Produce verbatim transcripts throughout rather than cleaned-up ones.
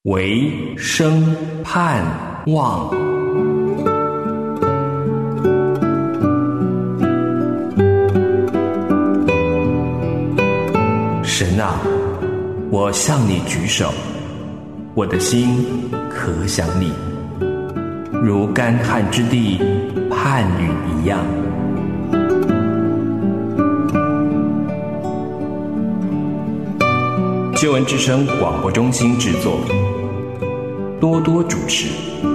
唯生盼望。神啊，我向你举手，我的心可想你，如干旱之地盼雨一样。救恩之声广播中心制作，多多主持。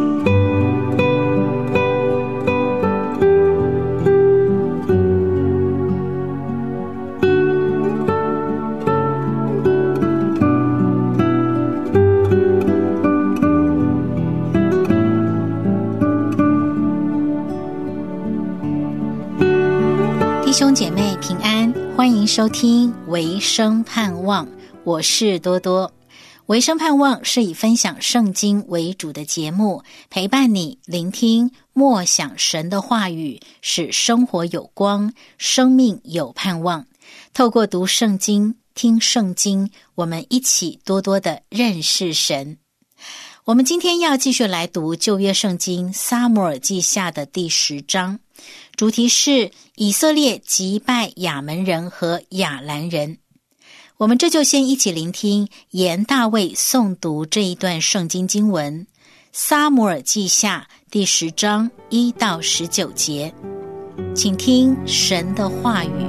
弟兄姐妹平安，欢迎收听唯生盼望，我是多多。唯生盼望是以分享圣经为主的节目，陪伴你聆听默想神的话语，使生活有光，生命有盼望。透过读圣经、听圣经，我们一起多多的认识神。我们今天要继续来读旧约圣经撒母耳记下的第十章，主题是以色列击败亚门人和亚兰人。我们这就先一起聆听严大卫诵读这一段圣经经文，撒母耳记下第十章一到十九节，请听神的话语。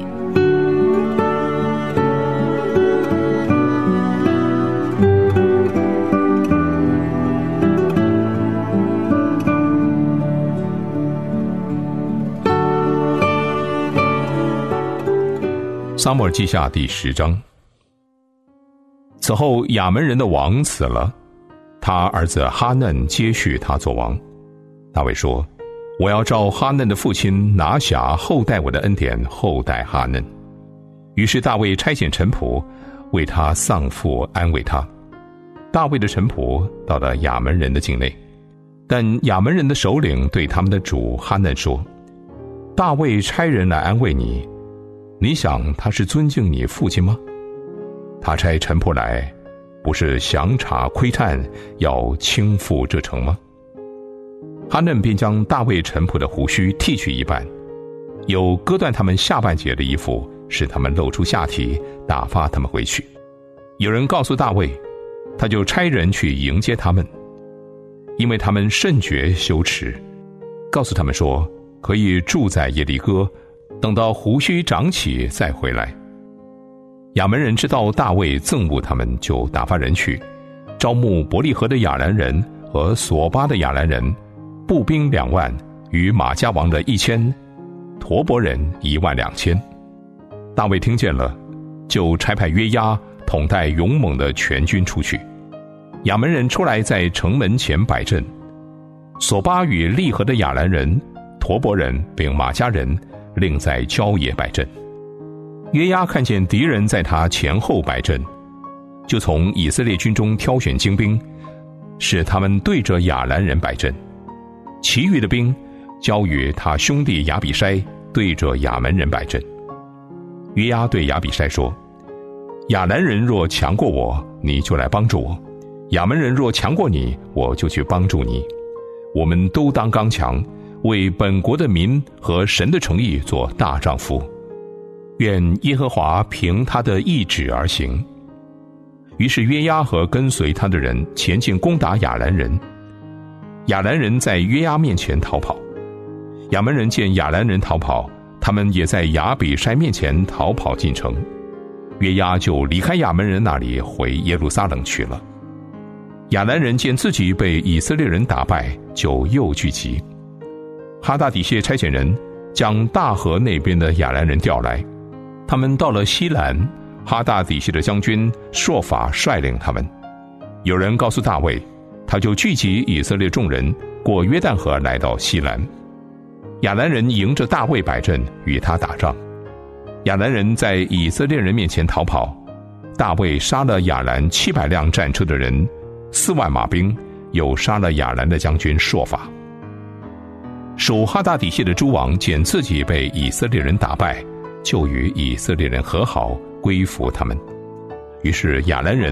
撒母耳记下第十章。此后亚门人的王死了，他儿子哈嫩接续他做王。大卫说，我要照哈嫩的父亲拿辖后代我的恩典后代哈嫩。于是大卫差遣臣仆为他丧父安慰他。大卫的臣仆到了亚门人的境内，但亚门人的首领对他们的主哈嫩说，大卫差人来安慰你，你想他是尊敬你父亲吗？他差臣仆来，不是详查窥探，要倾覆这城吗？哈嫩便将大卫臣仆的胡须剃去一半，又割断他们下半截的衣服，使他们露出下体，打发他们回去。有人告诉大卫，他就差人去迎接他们，因为他们甚觉羞耻，告诉他们说，可以住在耶利哥，等到胡须长起再回来。亚门人知道大卫憎恶他们，就打发人去招募伯利河的亚兰人和索巴的亚兰人，步兵两万，与马加王的一千，陀伯人一万两千。大卫听见了，就差派约押统带勇猛的全军出去。亚门人出来在城门前摆阵，索巴与利河的亚兰人、陀伯人并马加人另在郊野摆阵。约押看见敌人在他前后摆阵，就从以色列军中挑选精兵，使他们对着亚兰人摆阵，其余的兵交与他兄弟亚比筛对着亚门人摆阵。约押对亚比筛说，亚兰人若强过我，你就来帮助我；亚门人若强过你，我就去帮助你。我们都当刚强，为本国的民和神的诚意做大丈夫。愿耶和华凭他的意志而行。于是约押和跟随他的人前进攻打亚兰人，亚兰人在约押面前逃跑。亚门人见亚兰人逃跑，他们也在亚比筛面前逃跑进城。约押就离开亚门人那里，回耶路撒冷去了。亚兰人见自己被以色列人打败，就又聚集。哈大底谢差遣人将大河那边的亚兰人调来，他们到了西兰，哈大底谢的将军朔法率领他们。有人告诉大卫，他就聚集以色列众人，过约旦河来到西兰。亚兰人迎着大卫摆阵，与他打仗。亚兰人在以色列人面前逃跑，大卫杀了亚兰七百辆战车的人，四万马兵，又杀了亚兰的将军朔法。属哈大底谢的诸王见自己被以色列人打败，就与以色列人和好，归服他们。于是亚兰人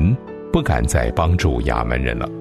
不敢再帮助亚门人了。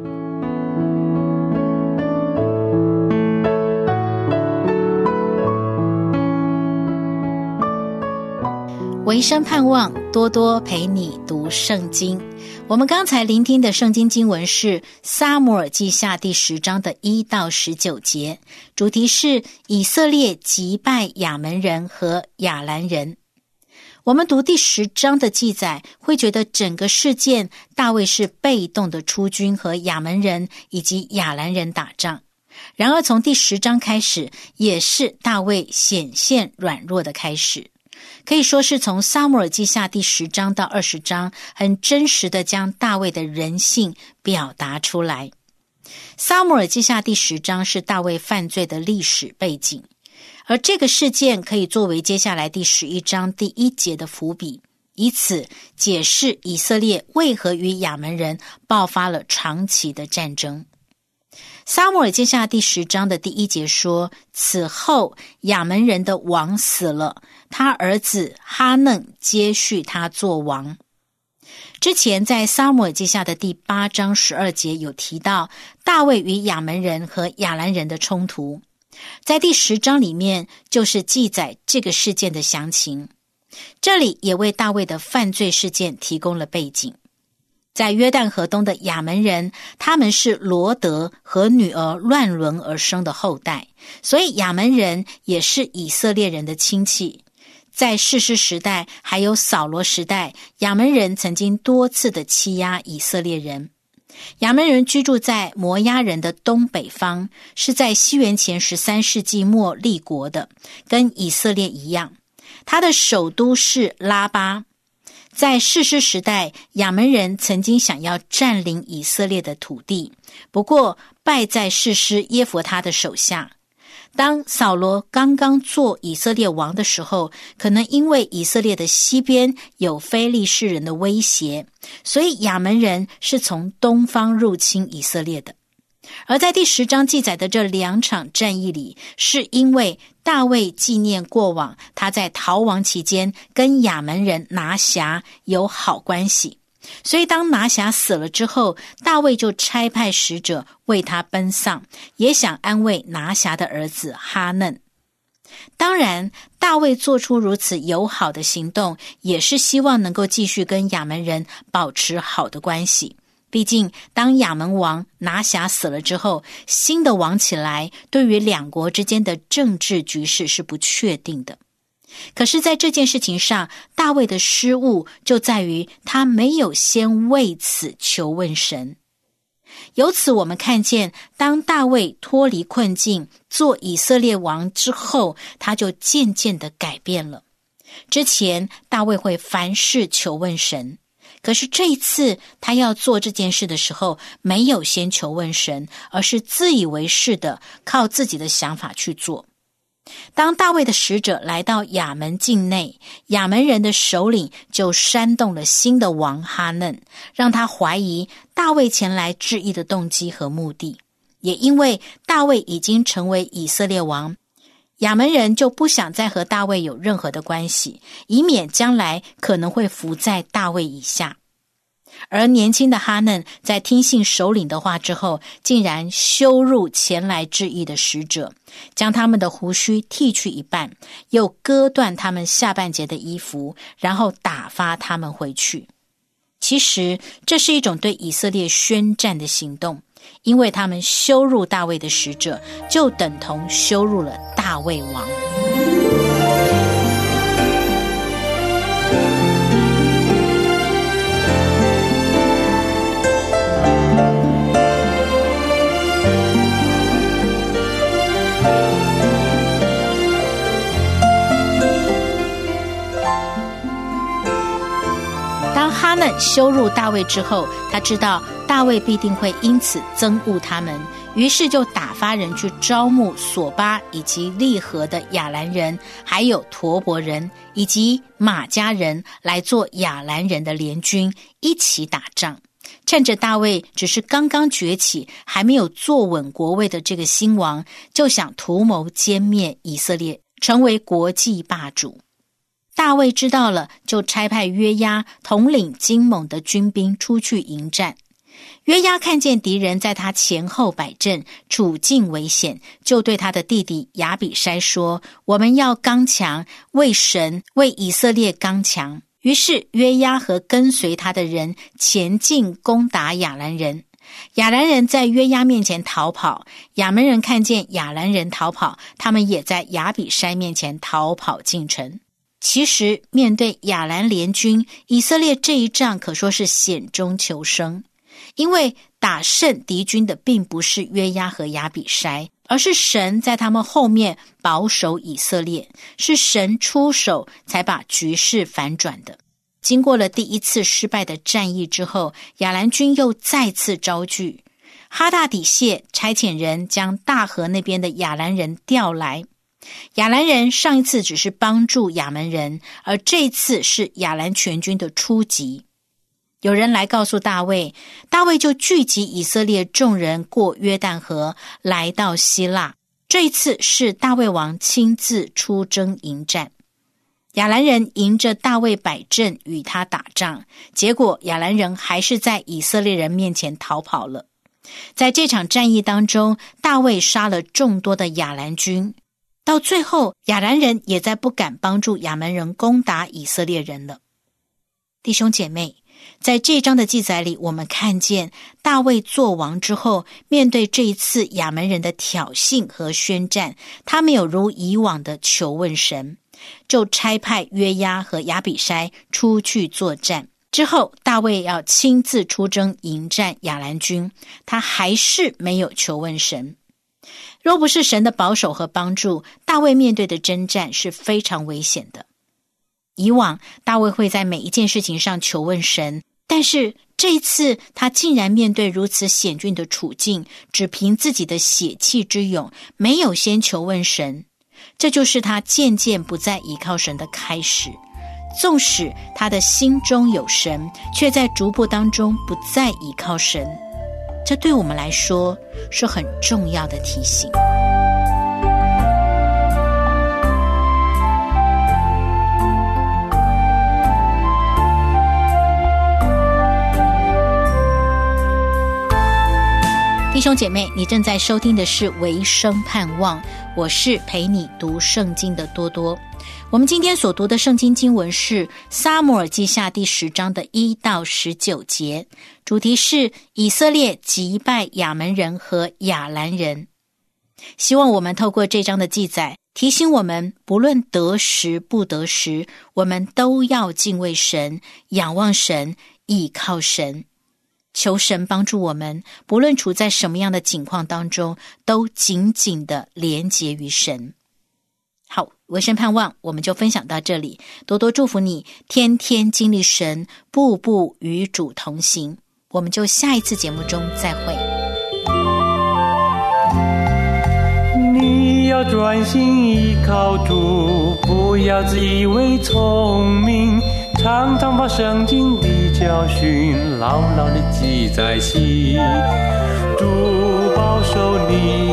维生盼望多多陪你读圣经。我们刚才聆听的圣经经文是撒母耳记下第十章的一到十九节，主题是以色列击败亚门人和亚兰人。我们读第十章的记载，会觉得整个事件大卫是被动的出军和亚门人以及亚兰人打仗。然而从第十章开始，也是大卫显现软弱的开始。可以说是从撒母耳记下第十章到二十章，很真实的将大卫的人性表达出来。撒母耳记下第十章是大卫犯罪的历史背景，而这个事件可以作为接下来第十一章第一节的伏笔，以此解释以色列为何与亚门人爆发了长期的战争。撒母耳记下第十章的第一节说，此后亚门人的王死了，他儿子哈嫩接续他做王。之前在撒母耳记下的第八章十二节有提到大卫与亚门人和亚兰人的冲突，在第十章里面就是记载这个事件的详情，这里也为大卫的犯罪事件提供了背景。在约旦河东的亚门人，他们是罗德和女儿乱伦而生的后代，所以亚门人也是以色列人的亲戚。在士师时代还有扫罗时代，亚门人曾经多次的欺压以色列人。亚门人居住在摩押人的东北方，是在西元前十三世纪末立国的，跟以色列一样。他的首都是拉巴。在士师时代，亚门人曾经想要占领以色列的土地，不过败在士师耶弗他的手下。当扫罗刚刚做以色列王的时候，可能因为以色列的西边有非利士人的威胁，所以亚门人是从东方入侵以色列的。而在第十章记载的这两场战役里，是因为大卫纪念过往他在逃亡期间跟亚门人拿辖有好关系，所以当拿辖死了之后，大卫就差派使者为他奔丧，也想安慰拿辖的儿子哈嫩。当然，大卫做出如此友好的行动，也是希望能够继续跟亚门人保持好的关系。毕竟当亚门王拿辖死了之后，新的王起来，对于两国之间的政治局势是不确定的。可是在这件事情上，大卫的失误就在于他没有先为此求问神。由此我们看见，当大卫脱离困境做以色列王之后，他就渐渐的改变了。之前大卫会凡事求问神，可是这一次他要做这件事的时候，没有先求问神，而是自以为是的靠自己的想法去做。当大卫的使者来到亚门境内，亚门人的首领就煽动了新的王哈嫩，让他怀疑大卫前来致意的动机和目的。也因为大卫已经成为以色列王，亚门人就不想再和大卫有任何的关系，以免将来可能会伏在大卫以下。而年轻的哈嫩在听信首领的话之后，竟然羞辱前来致意的使者，将他们的胡须剃去一半，又割断他们下半截的衣服，然后打发他们回去。其实这是一种对以色列宣战的行动，因为他们羞辱大卫的使者，就等同羞辱了大卫王。当哈嫩羞辱大卫之后，他知道大卫必定会因此憎恶他们，于是就打发人去招募索巴以及利河的亚兰人，还有陀伯人以及马加人来做亚兰人的联军，一起打仗。趁着大卫只是刚刚崛起，还没有坐稳国位的这个新王，就想图谋歼灭以色列，成为国际霸主。 大卫知道了，就差派约押统领精猛的军兵出去迎战。约押看见敌人在他前后摆阵，处境危险，就对他的弟弟亚比筛说，我们要刚强，为神，为以色列刚强。于是约押和跟随他的人前进攻打亚兰人。亚兰人在约押面前逃跑，亚门人看见亚兰人逃跑，他们也在亚比筛面前逃跑进城。其实面对亚兰联军，以色列这一仗可说是险中求生。因为打胜敌军的并不是约押和亚比筛，而是神在他们后面保守以色列，是神出手才把局势反转的。经过了第一次失败的战役之后，亚兰军又再次招聚，哈大底谢差遣人将大河那边的亚兰人调来。亚兰人上一次只是帮助亚门人，而这一次是亚兰全军的出击。有人来告诉大卫，大卫就聚集以色列众人过约旦河，来到希腊。这一次是大卫王亲自出征迎战。亚兰人迎着大卫摆阵与他打仗，结果亚兰人还是在以色列人面前逃跑了。在这场战役当中，大卫杀了众多的亚兰军，到最后亚兰人也再不敢帮助亚门人攻打以色列人了。弟兄姐妹，在这章的记载里，我们看见大卫做王之后，面对这一次亚门人的挑衅和宣战，他没有如以往的求问神，就差派约押和亚比筛出去作战。之后大卫要亲自出征迎战亚兰军，他还是没有求问神。若不是神的保守和帮助，大卫面对的征战是非常危险的。以往大卫会在每一件事情上求问神，但是这一次他竟然面对如此险峻的处境，只凭自己的血气之勇，没有先求问神。这就是他渐渐不再依靠神的开始。纵使他的心中有神，却在逐步当中不再依靠神。这对我们来说是很重要的提醒。弟兄姐妹，你正在收听的是维生盼望，我是陪你读圣经的多多。我们今天所读的圣经经文是撒母耳记下第十章的一到十九节，主题是以色列击败亚门人和亚兰人。希望我们透过这章的记载，提醒我们不论得时不得时，我们都要敬畏神，仰望神，倚靠神。求神帮助我们，不论处在什么样的境况当中，都紧紧的连结于神。好，维生盼望我们就分享到这里，多多祝福你，天天经历神，步步与主同行。我们就下一次节目中再会。 你要专心依靠主，不要自以为聪明，常常把圣经的教训牢牢地记在心，主保守你